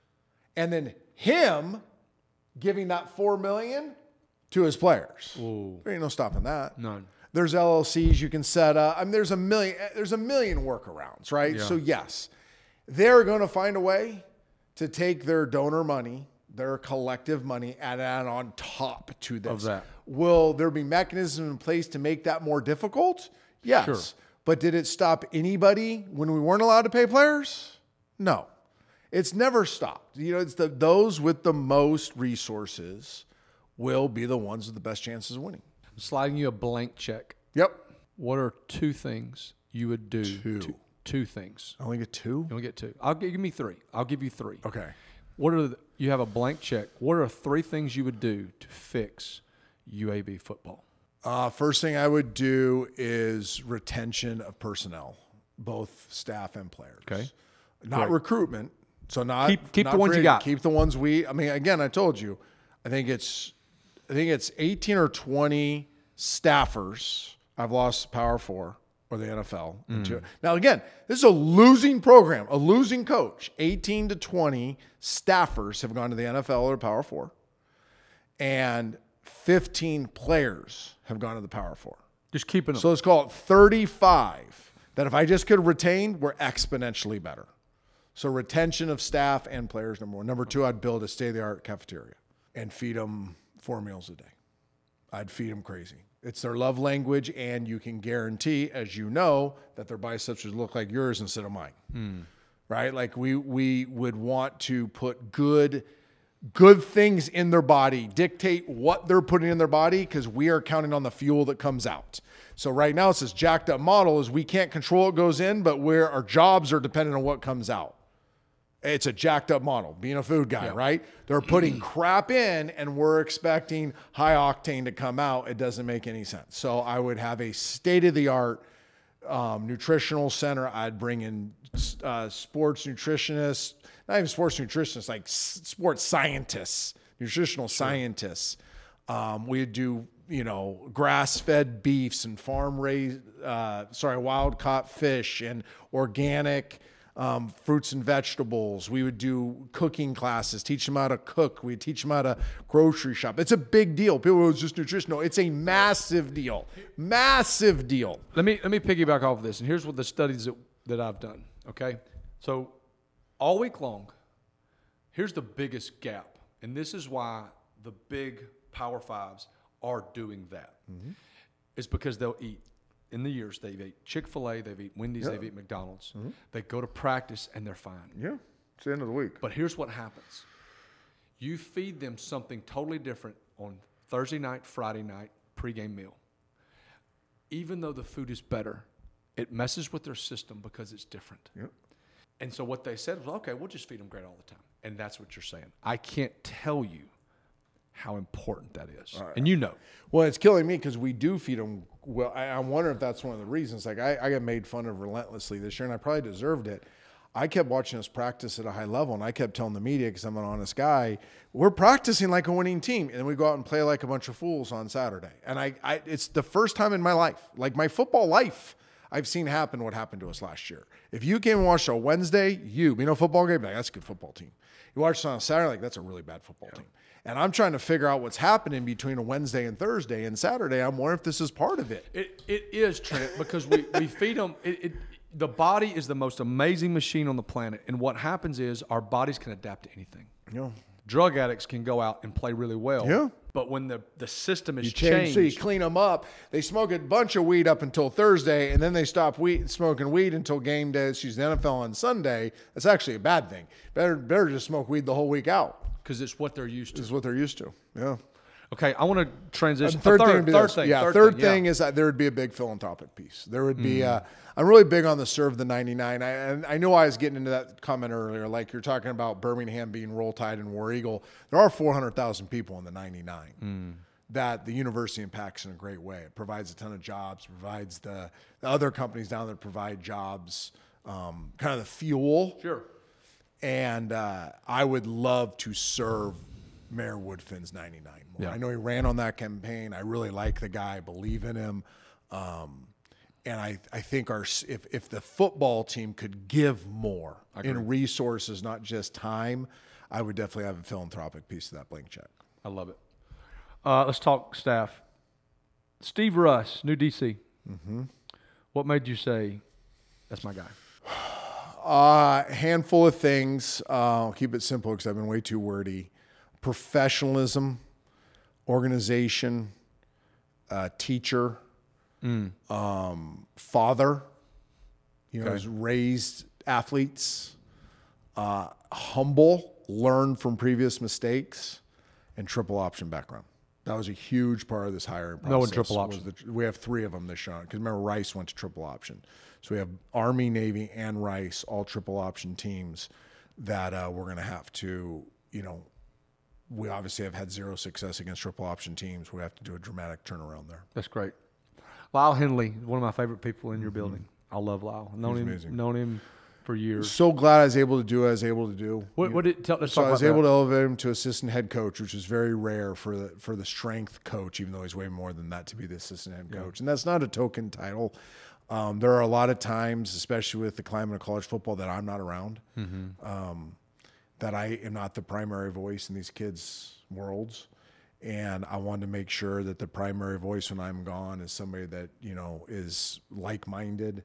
And then him giving that $4 million to his players. Ooh. There ain't no stopping that. None. There's LLCs you can set up. I mean, there's a million workarounds, right? Yeah. So yes, they're going to find a way to take their donor money, their collective money, and add on top to this. Of that. Will there be mechanisms in place to make that more difficult? Yes. Sure. But did it stop anybody when we weren't allowed to pay players? No. It's never stopped. You know, it's those with the most resources will be the ones with the best chances of winning. I'm sliding you a blank check. Yep. What are 2 things you would do? Two things. I only get 2? You only get 2. Give me 3. I'll give you 3. Okay. You have a blank check. What are 3 things you would do to fix UAB football? First thing I would do is retention of personnel, both staff and players. Okay. Not recruitment. So keep the ones you got. Keep the ones again, I told you, I think it's 18 or 20 staffers I've lost Power 4 or the NFL. Now, again, this is a losing program, a losing coach. 18 to 20 staffers have gone to the NFL or Power 4. And 15 players have gone to the Power 4. Just keeping them. So let's call it 35 that if I just could retain, we're exponentially better. So retention of staff and players, number 1. Number 2, I'd build a state-of-the-art cafeteria and feed them 4 meals a day. I'd feed them crazy. It's their love language, and you can guarantee, as you know, that their biceps would look like yours instead of mine. Right? Like we would want to put good things in their body, dictate what they're putting in their body, because we are counting on the fuel that comes out. So right now it's this jacked up model is we can't control what goes in, but our jobs are dependent on what comes out. It's a jacked up model, being a food guy, right? They're putting crap in and we're expecting high octane to come out. It doesn't make any sense. So I would have a state-of-the-art nutritional center. I'd bring in sports nutritionists, not even sports nutritionists, like sports scientists, nutritional scientists. We'd do, grass-fed beefs and wild caught fish and organic fruits and vegetables. We would do cooking classes, teach them how to cook. We'd teach them how to grocery shop. It's a big deal. People go, it's just nutrition. No, it's a massive deal. Massive deal. Let me piggyback off of this. And here's what the studies that I've done. Okay. So all week long, here's the biggest gap. And this is why the big Power 5s are doing that. It's because they'll eat. In the years, they've ate Chick-fil-A, they've eaten Wendy's, they've eaten McDonald's. They go to practice, and they're fine. Yeah, it's the end of the week. But here's what happens. You feed them something totally different on Thursday night, Friday night, pregame meal. Even though the food is better, it messes with their system because it's different. Yep. And so what they said was, okay, we'll just feed them great all the time. And that's what you're saying. I can't tell you how important that is. Right. And you know. Well, it's killing me because we do feed them well. I wonder if that's one of the reasons. Like I got made fun of relentlessly this year, and I probably deserved it. I kept watching us practice at a high level, and I kept telling the media, because I'm an honest guy, we're practicing like a winning team, and then we go out and play like a bunch of fools on Saturday. And it's the first time in my life, like my football life, I've seen happen what happened to us last year. If you came and watched a Wednesday, football game, like, that's a good football team. You watch it on a Saturday, like, that's a really bad football team. And I'm trying to figure out what's happening between a Wednesday and Thursday and Saturday. I'm wondering if this is part of it. It is, Trent, because we feed them. The body is the most amazing machine on the planet. And what happens is our bodies can adapt to anything. Yeah. Drug addicts can go out and play really well. Yeah. But when the system is So you clean them up. They smoke a bunch of weed up until Thursday, and then they stop smoking weed until game day. Excuse the NFL on Sunday. That's actually a bad thing. Better just smoke weed the whole week out. because it's what they're used to. It's what they're used to. Yeah. Okay, I want to transition. Third thing thing is that there would be a big philanthropic piece. There would be. I'm really big on the Serve the 99. I know I was getting into that comment earlier. Like you're talking about Birmingham being Roll Tide and War Eagle. There are 400,000 people in the 99 that the university impacts in a great way. It provides a ton of jobs. Provides the other companies down there provide jobs. Kind of the fuel. Sure. And I would love to serve Mayor Woodfin's 99 more. Yeah. I know he ran on that campaign. I really like the guy. I believe in him. And I think if the football team could give more in resources, not just time, I would definitely have a philanthropic piece of that blank check. I love it. Let's talk staff. Steve Russ, new DC. Mm-hmm. What made you say, that's my guy? Handful of things. I'll keep it simple because I've been way too wordy. Professionalism, organization, teacher, father, has raised athletes, humble, learn from previous mistakes, and triple option background. That was a huge part of this hiring process. No, in triple option. We have 3 of them this year because remember Rice went to triple option. So we have Army, Navy, and Rice, all triple option teams that we're going to have to, we obviously have had 0 success against triple option teams. We have to do a dramatic turnaround there. That's great. Lyle Henley, one of my favorite people in your building. I love Lyle. Known him for years. So glad I was able to do what I was able to do. Let's so talk I was about able that. to elevate him to assistant head coach, which is very rare for the strength coach, even though he's way more than that to be the assistant head coach. And that's not a token title. There are a lot of times, especially with the climate of college football, that I'm not around, that I am not the primary voice in these kids' worlds. And I wanted to make sure that the primary voice when I'm gone is somebody that, is like-minded,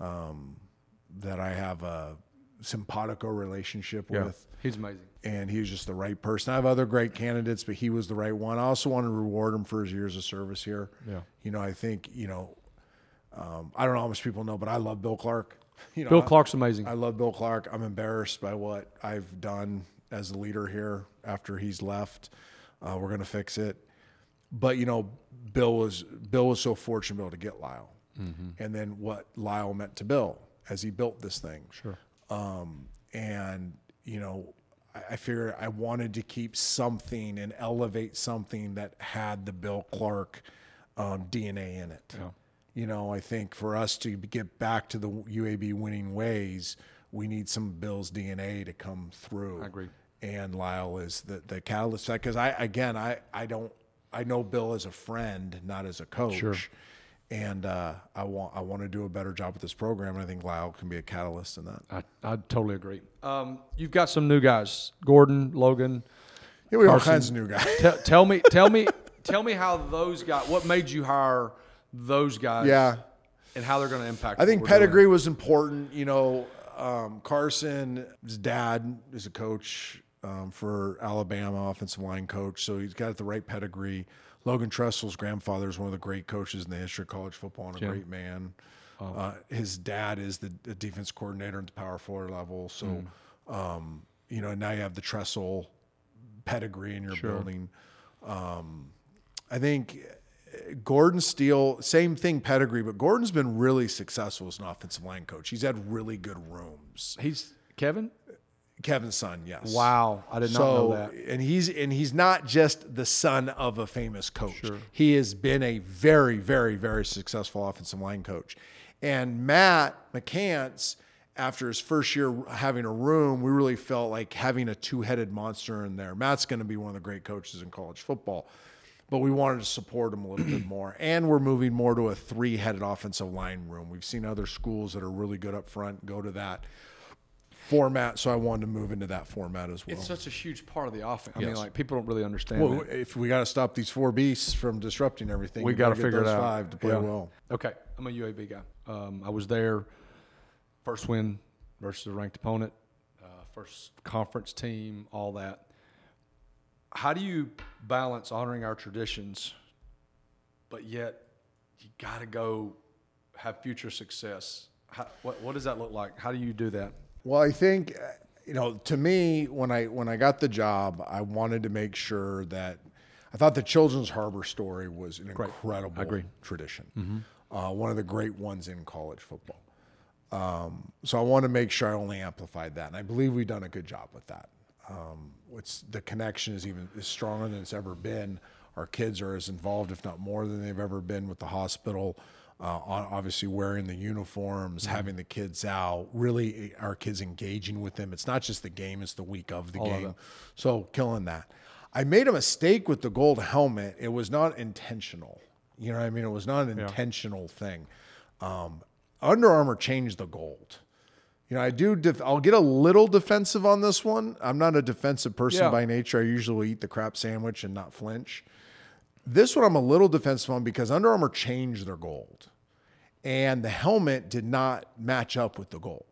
that I have a simpatico relationship with. He's amazing. And he was just the right person. I have other great candidates, but he was the right one. I also want to reward him for his years of service here. Yeah. I think, I don't know how much people know, but I love Bill Clark. Bill Clark's amazing. I love Bill Clark. I'm embarrassed by what I've done as a leader here after he's left. We're going to fix it. But, Bill was so fortunate to be able to get Lyle. And then what Lyle meant to Bill as he built this thing. Sure. And, I figured I wanted to keep something and elevate something that had the Bill Clark DNA in it. Yeah. I think for us to get back to the UAB winning ways, we need some of Bill's DNA to come through. I agree. And Lyle is the catalyst. Because I know Bill as a friend, not as a coach. Sure. And I want to do a better job with this program, and I think Lyle can be a catalyst in that. I totally agree. You've got some new guys, Gordon, Logan. Yeah, we have all Carson. kinds of new guys. Tell me how those guys. What made you hire those guys? Yeah, and how they're going to impact. I think pedigree was important. Carson's dad is a coach for Alabama, offensive line coach, so he's got the right pedigree. Logan Tressel's grandfather is one of the great coaches in the history of college football and a great man. His dad is the defense coordinator at the Power 4 level. So, now you have the Tressel pedigree in your building. I think Gordon Steele, same thing, pedigree, but Gordon's been really successful as an offensive line coach. He's had really good rooms. He's Kevin? Kevin's son, yes. Wow, I did not know that. And he's not just the son of a famous coach. Sure. He has been a very, very, very successful offensive line coach. And Matt McCants, after his first year having a room, we really felt like having a 2-headed monster in there. Matt's going to be one of the great coaches in college football, but we wanted to support him a little bit more. And we're moving more to a 3-headed offensive line room. We've seen other schools that are really good up front go to that format, so I wanted to move into that format as well. It's such a huge part of the offense. Yes. I mean, people don't really understand Well, that. if we got to stop these 4 beasts from disrupting everything, We got to figure it out. 5 to play well. Okay, I'm a UAB guy. I was there, first win versus a ranked opponent, first conference team, all that. how do you balance honoring our traditions, but yet you got to go have future success? What does that look like? How do you do that? Well, I think, to me, when I got the job, I wanted to make sure that I thought the Children's Harbor story was an incredible tradition. One of the great ones in college football. So I want to make sure I only amplified that. And I believe we've done a good job with that. The connection is stronger than it's ever been. Our kids are as involved, if not more, than they've ever been with the hospital. Obviously wearing the uniforms, having the kids out, really our kids engaging with them. It's not just the game, it's the week of the game. So killing that. I made a mistake with the gold helmet. It was not intentional. You know what I mean? It was not an intentional thing. Under Armour changed the gold. I'll get a little defensive on this one. I'm not a defensive person by nature. I usually will eat the crap sandwich and not flinch. This one I'm a little defensive on because Under Armour changed their gold. And the helmet did not match up with the gold.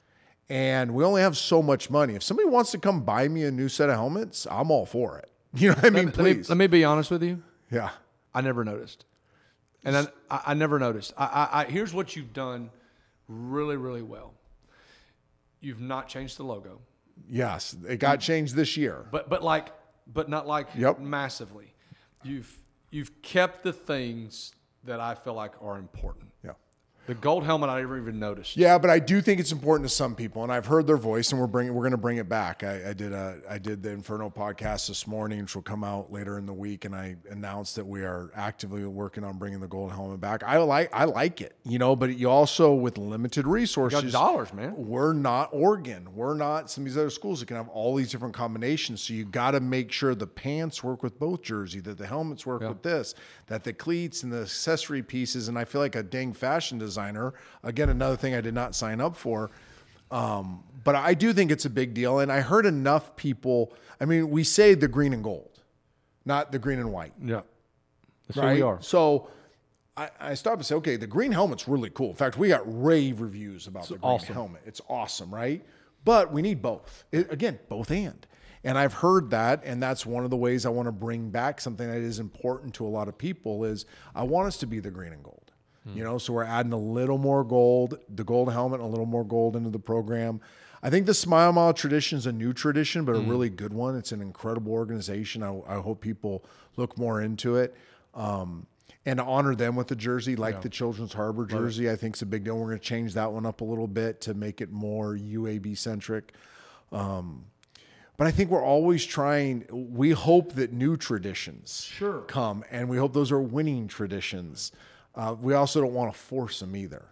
And we only have so much money. If somebody wants to come buy me a new set of helmets, I'm all for it. You know what I mean? Please. Let me be honest with you. Yeah. I never noticed. And then I never noticed. Here's what you've done really, really well. You've not changed the logo. Yes, it got changed this year. But not like massively. You've kept the things that I feel like are important. Yeah. The gold helmet I never even noticed. Yeah, but I do think it's important to some people, and I've heard their voice, and we're going to bring it back. I did the Inferno podcast this morning, which will come out later in the week, and I announced that we are actively working on bringing the gold helmet back. I like it, but you also, with limited resources, you got dollars, man. We're not Oregon. We're not some of these other schools that can have all these different combinations. So you got to make sure the pants work with both jersey, that the helmets work with this, that the cleats and the accessory pieces. And I feel like a dang fashion designer. Again, another thing I did not sign up for. But I do think it's a big deal. And I heard enough people. I mean, we say the green and gold, not the green and white. Yeah. That's right? who we are. So I stopped and said, okay, the green helmet's really cool. In fact, we got rave reviews about the green helmet. It's awesome, right? But we need both. Again, both and. And I've heard that, and that's one of the ways I want to bring back something that is important to a lot of people is I want us to be the green and gold. So we're adding a little more gold, the gold helmet, and a little more gold into the program. I think the Smile Mile tradition is a new tradition, but a really good one. It's an incredible organization. I hope people look more into it. And to honor them with the jersey, like the Children's Harbor jersey, I think is a big deal. We're going to change that one up a little bit to make it more UAB-centric. But I think we're always trying, we hope that new traditions come, and we hope those are winning traditions. We also don't want to force them either,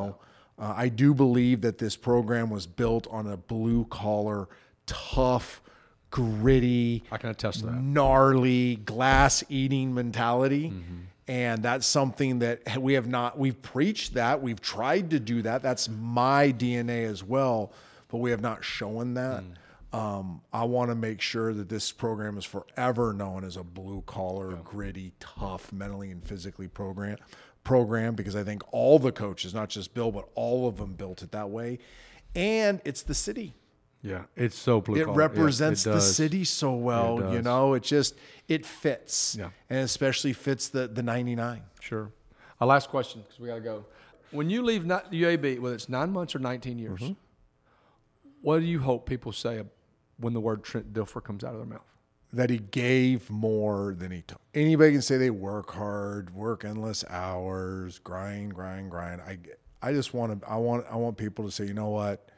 I do believe that this program was built on a blue-collar, tough, gritty, I can attest to that, gnarly, glass-eating mentality. And that's something that we've preached that. We've tried to do that. That's my DNA as well, but we have not shown that. I want to make sure that this program is forever known as a blue-collar, gritty, tough, mentally and physically program, because I think all the coaches, not just Bill, but all of them built it that way. And it's the city. Yeah, it's so blue collar. It represents the city so well, it fits. Yeah. And especially fits the 99. Sure. Our last question, because we got to go. When you leave UAB, whether it's 9 months or 19 years, what do you hope people say when the word Trent Dilfer comes out of their mouth? That he gave more than he took. Anybody can say they work hard, work endless hours, grind. I want people to say, you know what?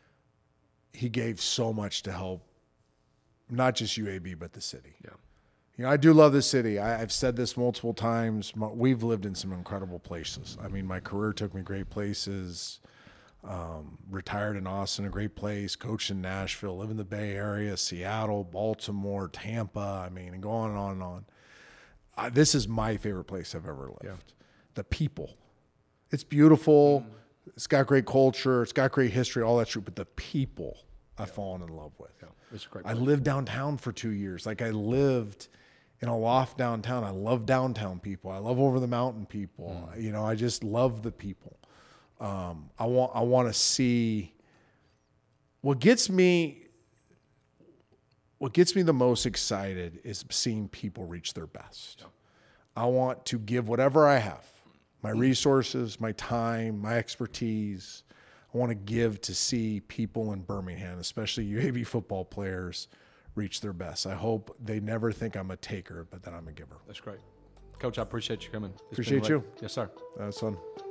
He gave so much to help, not just UAB, but the city. Yeah. I do love the city. I've said this multiple times. We've lived in some incredible places. I mean, my career took me great places. Retired in Austin, a great place. Coached in Nashville. Live in the Bay Area, Seattle, Baltimore, Tampa. I mean, and go on and on and on. This is my favorite place I've ever lived. Yeah. The people. It's beautiful. It's got great culture. It's got great history, all that's true. But the people I've fallen in love with. Yeah. It's a great place. I lived downtown for 2 years. I lived in a loft downtown. I love downtown people. I love over the mountain people. I just love the people. I want to see what gets me. what gets me the most excited is seeing people reach their best. I want to give whatever I have, my resources, my time, my expertise. I want to give to see people in Birmingham, especially UAB football players, reach their best. I hope they never think I'm a taker, but that I'm a giver. That's great. Coach, I appreciate you coming. Appreciate you. Yes, sir. That was fun.